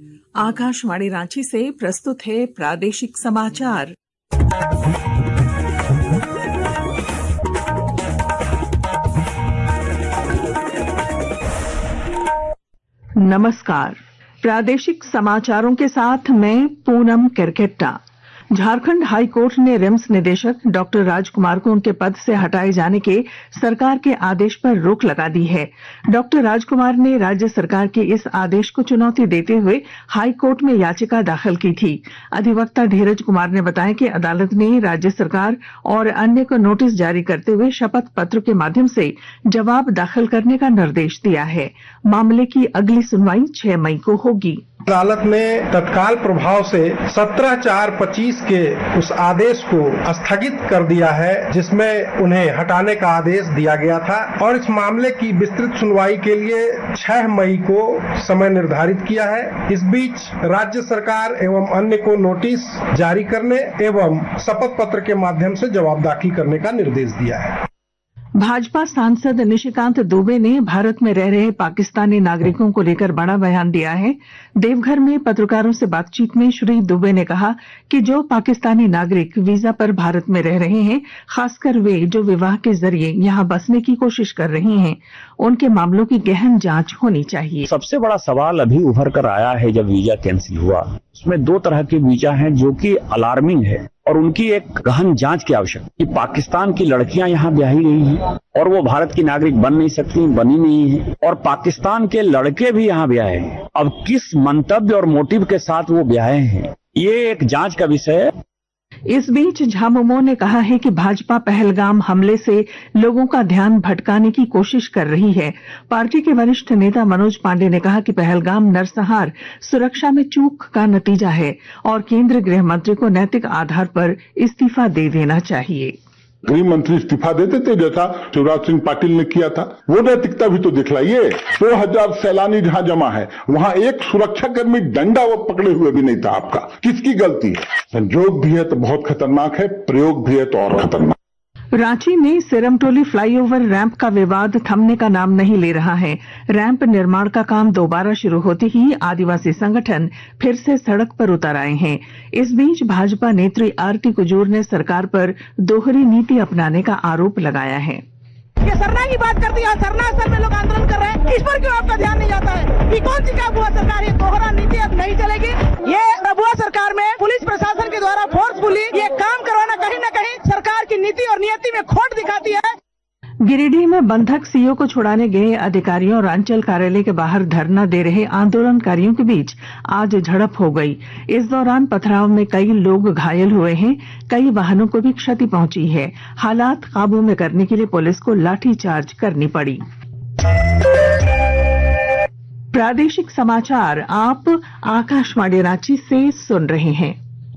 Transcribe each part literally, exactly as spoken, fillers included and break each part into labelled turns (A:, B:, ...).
A: आकाशवाणी रांची से प्रस्तुत है प्रादेशिक समाचार। नमस्कार, प्रादेशिक समाचारों के साथ मैं पूनम केरकेट्टा। झारखंड हाई कोर्ट ने रिम्स निदेशक डॉक्टर राजकुमार को उनके पद से हटाए जाने के सरकार के आदेश पर रोक लगा दी है। डॉक्टर राजकुमार ने राज्य सरकार के इस आदेश को चुनौती देते हुए हाई कोर्ट में याचिका दाखिल की थी। अधिवक्ता धीरज कुमार ने बताया कि अदालत ने राज्य सरकार और अन्य को नोटिस जारी करते हुए शपथ पत्र के माध्यम से जवाब दाखिल करने का निर्देश दिया है। मामले की अगली सुनवाई छह मई को होगी।
B: अदालत ने तत्काल प्रभाव से सत्रह चार पच्चीस के उस आदेश को स्थगित कर दिया है जिसमें उन्हें हटाने का आदेश दिया गया था और इस मामले की विस्तृत सुनवाई के लिए छह मई को समय निर्धारित किया है। इस बीच राज्य सरकार एवं अन्य को नोटिस जारी करने एवं शपथ पत्र के माध्यम से जवाब दाखिल करने का निर्देश दिया है।
A: भाजपा सांसद निशिकांत दुबे ने भारत में रह रहे पाकिस्तानी नागरिकों को लेकर बड़ा बयान दिया है। देवघर में पत्रकारों से बातचीत में श्री दुबे ने कहा कि जो पाकिस्तानी नागरिक वीजा पर भारत में रह रहे हैं, खासकर वे जो विवाह के जरिए यहां बसने की कोशिश कर रहे हैं, उनके मामलों की गहन जांच होनी चाहिए।
C: सबसे बड़ा सवाल अभी उभर कर आया है, जब वीजा कैंसिल हुआ, उसमें दो तरह के वीजा हैं जो कि अलार्मिंग है और उनकी एक गहन जांच की आवश्यकता कि पाकिस्तान की लड़कियां यहाँ ब्याही गई हैं और वो भारत की नागरिक बन नहीं सकती, बनी नहीं है, और पाकिस्तान के लड़के भी यहाँ ब्याहे हैं। अब किस मंतव्य और मोटिव के साथ वो ब्याहे हैं, ये एक जांच का विषय है।
A: इस बीच झामुमो ने कहा है कि भाजपा पहलगाम हमले से लोगों का ध्यान भटकाने की कोशिश कर रही है। पार्टी के वरिष्ठ नेता मनोज पांडे ने कहा कि पहलगाम नरसंहार सुरक्षा में चूक का नतीजा है और केंद्रीय गृह मंत्री को नैतिक आधार पर इस्तीफा दे देना चाहिए।
D: गृह मंत्री इस्तीफा देते थे जैसा शिवराज सिंह पाटिल ने किया था। वो नैतिकता भी तो दिखलाइए। दो हजार सैलानी जहाँ जमा है वहाँ एक सुरक्षा कर्मी डंडा वो पकड़े हुए भी नहीं था। आपका किसकी गलती है? संजोग भी है तो बहुत खतरनाक है, प्रयोग भी है तो और खतरनाक।
A: रांची में सिरमटोली फ्लाईओवर रैंप का विवाद थमने का नाम नहीं ले रहा है। रैंप निर्माण का काम दोबारा शुरू होते ही आदिवासी संगठन फिर से सड़क पर उतर आए हैं। इस बीच भाजपा नेत्री आरती कुजूर ने सरकार पर दोहरी नीति अपनाने का आरोप लगाया है।
E: ये सरना की बात करती है, सरना स्तर में लोग आंदोलन कर रहे हैं, इस पर क्यों आपका ध्यान नहीं जाता है? ये कौन सी क्या बुआ सरकार है? दोहरा नीति अब नहीं चलेगी। ये बुआ सरकार में पुलिस प्रशासन के द्वारा फोर्सफुली ये काम करवाना कहीं न कहीं सरकार की नीति और नियति में खोट दिखाती है।
A: गिरिडीह में बंधक सीओ को छुड़ाने गए अधिकारियों और अंचल कार्यालय के बाहर धरना दे रहे आंदोलनकारियों के बीच आज झड़प हो गई। इस दौरान पथराव में कई लोग घायल हुए हैं, कई वाहनों को भी क्षति पहुंची है। हालात काबू में करने के लिए पुलिस को लाठीचार्ज करनी पड़ी। प्रादेशिक समाचार आप आकाशवाणी रांची से सुन रहे हैं।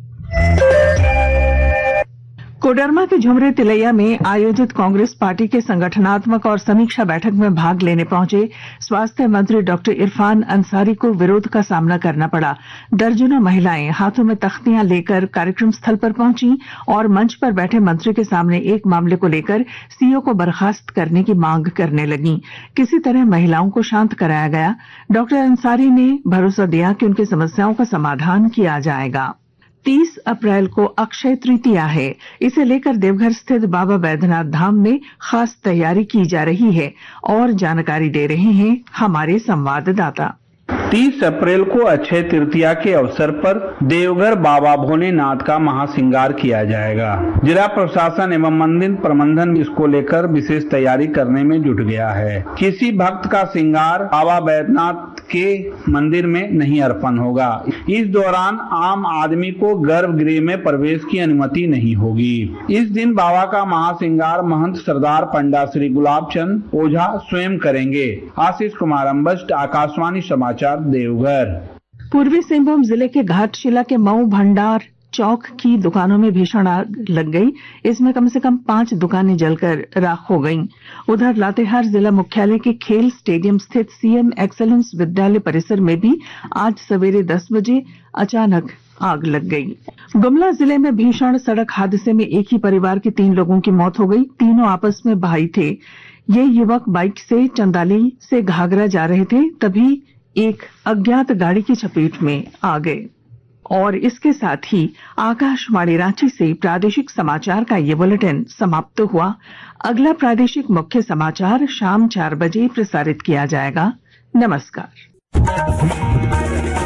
A: कोडरमा के झुमरे तिलैया में आयोजित कांग्रेस पार्टी के संगठनात्मक और समीक्षा बैठक में भाग लेने पहुंचे स्वास्थ्य मंत्री डॉक्टर इरफान अंसारी को विरोध का सामना करना पड़ा। दर्जनों महिलाएं हाथों में तख्तियां लेकर कार्यक्रम स्थल पर पहुंची और मंच पर बैठे मंत्री के सामने एक मामले को लेकर सीओ को बर्खास्त करने की मांग करने लगी। किसी तरह महिलाओं को शांत कराया गया। डॉक्टर अंसारी ने भरोसा दिया कि उनकी समस्याओं का समाधान किया जाएगा। तीस अप्रैल को अक्षय तृतीया है। इसे लेकर देवघर स्थित बाबा बैद्यनाथ धाम में खास तैयारी की जा रही है और जानकारी दे रहे हैं हमारे संवाददाता।
F: तीस अप्रैल को अक्षय तृतीया के अवसर पर देवघर बाबा भोलेनाथ का महासिंगार किया जाएगा। जिला प्रशासन एवं मंदिर प्रबंधन इसको लेकर विशेष तैयारी करने में जुट गया है। किसी भक्त का सिंगार बाबा बैद्यनाथ के मंदिर में नहीं अर्पण होगा। इस दौरान आम आदमी को गर्भगृह में प्रवेश की अनुमति नहीं होगी। इस दिन बाबा का महासिंगार महंत सरदार पंडा श्री गुलाब चंद ओझा स्वयं करेंगे। आशीष कुमार अम्बस्ट, आकाशवाणी समाचार, देवघर।
A: पूर्वी सिंहभूम जिले के घाटशिला के मऊ भंडार चौक की दुकानों में भीषण आग लग गई। इसमें कम से कम पांच दुकानें जलकर राख हो गईं। उधर लातेहार जिला मुख्यालय के खेल स्टेडियम स्थित सीएम एक्सेलेंस विद्यालय परिसर में भी आज सवेरे दस बजे अचानक आग लग गई। गुमला जिले में भीषण सड़क हादसे में एक ही परिवार के तीन लोगों की मौत हो गई। तीनों आपस में भाई थे। ये युवक बाइक से चंदाली से घाघरा जा रहे थे, तभी एक अज्ञात गाड़ी की चपेट में आ गए। और इसके साथ ही आकाशवाणी रांची से प्रादेशिक समाचार का ये बुलेटिन समाप्त हुआ। अगला प्रादेशिक मुख्य समाचार शाम चार बजे प्रसारित किया जाएगा। नमस्कार।